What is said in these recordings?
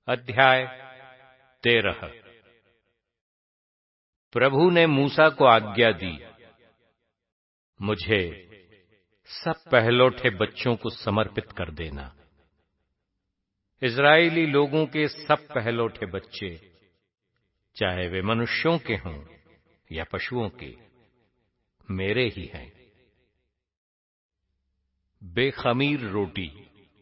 अध्याय 13। प्रभु ने मूसा को आज्ञा दी, मुझे सब पहलौठे बच्चों को समर्पित कर देना। इस्राएली लोगों के सब पहलौठे बच्चे, चाहे वे मनुष्यों के हों या पशुओं के, मेरे ही हैं। बेखमीर रोटी।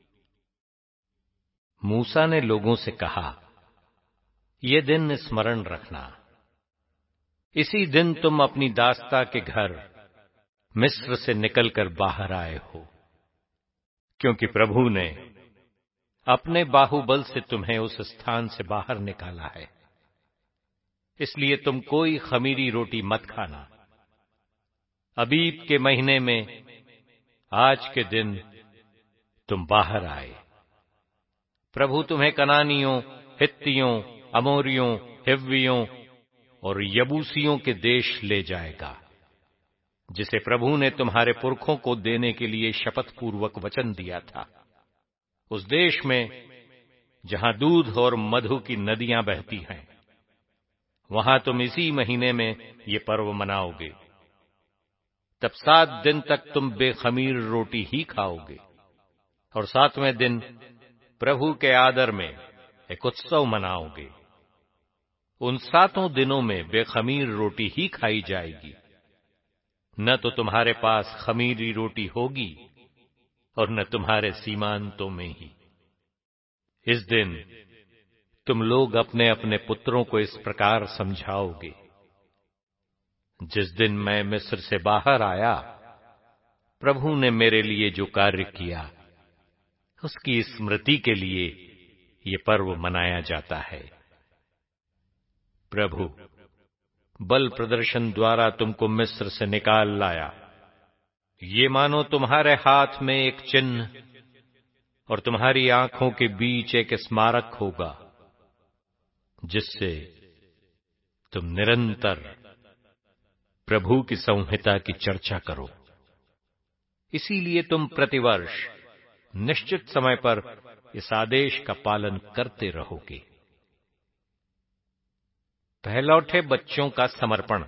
मूसा ने लोगों से कहा, ये दिन स्मरण रखना। इसी दिन तुम अपनी दासता के घर मिस्र से निकलकर बाहर आए हो, क्योंकि प्रभु ने अपने बाहुबल से तुम्हें उस स्थान से बाहर निकाला है। इसलिए तुम कोई खमीरी रोटी मत खाना। अबीब के महीने में आज के दिन तुम बाहर आए। प्रभु तुम्हें कनानियों, हित्तियों, अमोरियों, हिव्वियों और यबूसियों के देश ले जाएगा, जिसे प्रभु ने तुम्हारे पुरखों को देने के लिए शपथ पूर्वक वचन दिया था। उस देश में जहां दूध और मधु की नदियां बहती हैं, वहां तुम इसी महीने में ये पर्व मनाओगे। तब 7 दिन तक तुम बेखमीर रोटी ही खाओगे और 7वें दिन प्रभु के आदर में एक उत्सव मनाओगे। उन 7 दिनों में बेखमीर रोटी ही खाई जाएगी। न तो तुम्हारे पास खमीरी रोटी होगी और न तुम्हारे सीमांतों में ही। इस दिन तुम लोग अपने अपने पुत्रों को इस प्रकार समझाओगे, जिस दिन मैं मिस्र से बाहर आया, प्रभु ने मेरे लिए जो कार्य किया, उसकी स्मृति के लिए ये पर्व मनाया जाता है। प्रभु बल प्रदर्शन द्वारा तुमको मिस्र से निकाल लाया। ये मानो तुम्हारे हाथ में एक चिन्ह और तुम्हारी आंखों के बीच एक स्मारक होगा, जिससे तुम निरंतर प्रभु की संहिता की चर्चा करो। इसीलिए तुम प्रतिवर्ष निश्चित समय पर इस आदेश का पालन करते रहोगे। पहलौठे बच्चों का समर्पण।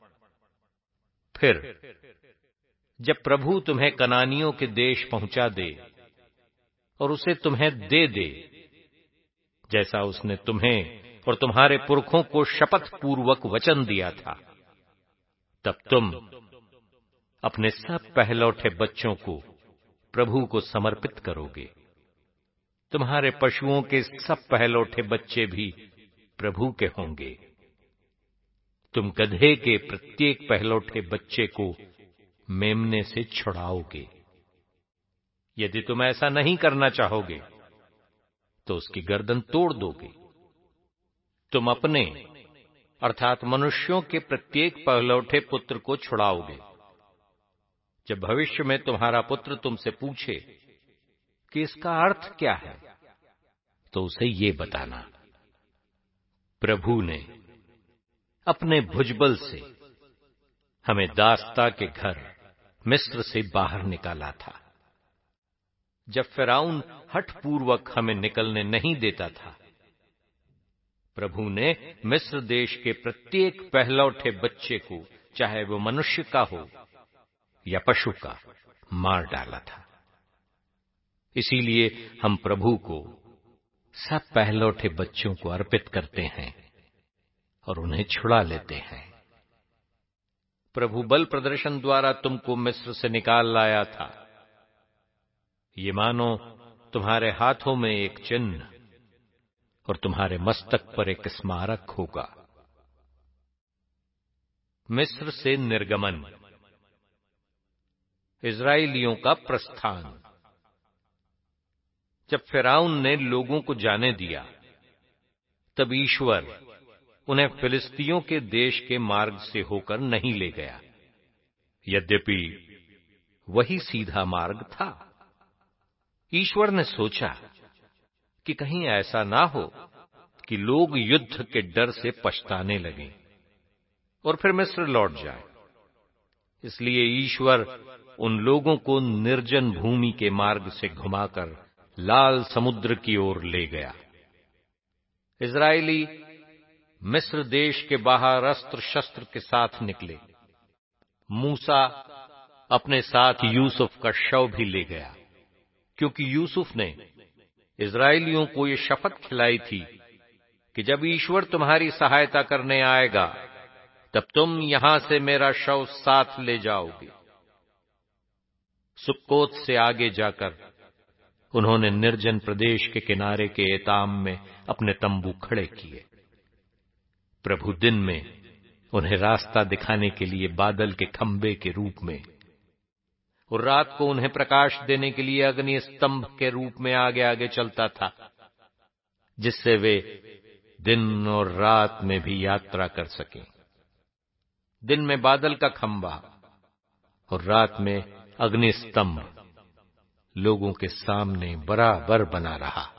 फिर जब प्रभु तुम्हें कनानियों के देश पहुंचा दे और उसे तुम्हें दे दे, जैसा उसने तुम्हें और तुम्हारे पुरखों को शपथ पूर्वक वचन दिया था, तब तुम अपने सब पहलौठे बच्चों को प्रभु को समर्पित करोगे। तुम्हारे पशुओं के सब पहलौठे बच्चे भी प्रभु के होंगे। तुम गधे के प्रत्येक पहलौठे बच्चे को मेमने से छुड़ाओगे। यदि तुम ऐसा नहीं करना चाहोगे तो उसकी गर्दन तोड़ दोगे। तुम अपने अर्थात मनुष्यों के प्रत्येक पहलौठे पुत्र को छुड़ाओगे। जब भविष्य में तुम्हारा पुत्र तुमसे पूछे कि इसका अर्थ क्या है, तो उसे ये बताना, प्रभु ने अपने भुजबल से हमें दासता के घर मिस्र से बाहर निकाला था। जब फिरौन हठपूर्वक हमें निकलने नहीं देता था, प्रभु ने मिस्र देश के प्रत्येक पहलौठे बच्चे को, चाहे वो मनुष्य का हो या पशु का, मार डाला था। इसीलिए हम प्रभु को सब पहलौठे बच्चों को अर्पित करते हैं और उन्हें छुड़ा लेते हैं। प्रभु बल प्रदर्शन द्वारा तुमको मिस्र से निकाल लाया था। ये मानो तुम्हारे हाथों में एक चिन्ह और तुम्हारे मस्तक पर एक स्मारक होगा। मिस्र से निर्गमन। इस्राएलियों का प्रस्थान। जब फिरौन ने लोगों को जाने दिया, तब ईश्वर उन्हें फिलिस्तियों के देश के मार्ग से होकर नहीं ले गया, यद्यपि वही सीधा मार्ग था। ईश्वर ने सोचा कि कहीं ऐसा ना हो कि लोग युद्ध के डर से पछताने लगें और फिर मिस्र लौट जाए। इसलिए ईश्वर उन लोगों को निर्जन भूमि के मार्ग से घुमाकर लाल समुद्र की ओर ले गया। इजराइली मिस्र देश के बाहर अस्त्र शस्त्र के साथ निकले। मूसा अपने साथ यूसुफ का शव भी ले गया, क्योंकि यूसुफ ने इजराइलियों को ये शपथ खिलाई थी कि जब ईश्वर तुम्हारी सहायता करने आएगा तब तुम यहां से मेरा शव साथ ले जाओगे। सुक्कोत से आगे जाकर उन्होंने निर्जन प्रदेश के किनारे के एताम में अपने तंबू खड़े किए। प्रभु दिन में उन्हें रास्ता दिखाने के लिए बादल के खंबे के रूप में और रात को उन्हें प्रकाश देने के लिए अग्नि स्तंभ के रूप में आगे आगे चलता था, जिससे वे दिन और रात में भी यात्रा कर सकें। दिन में बादल का खंबा और रात में अग्नि स्तंभ लोगों के सामने बराबर बना रहा।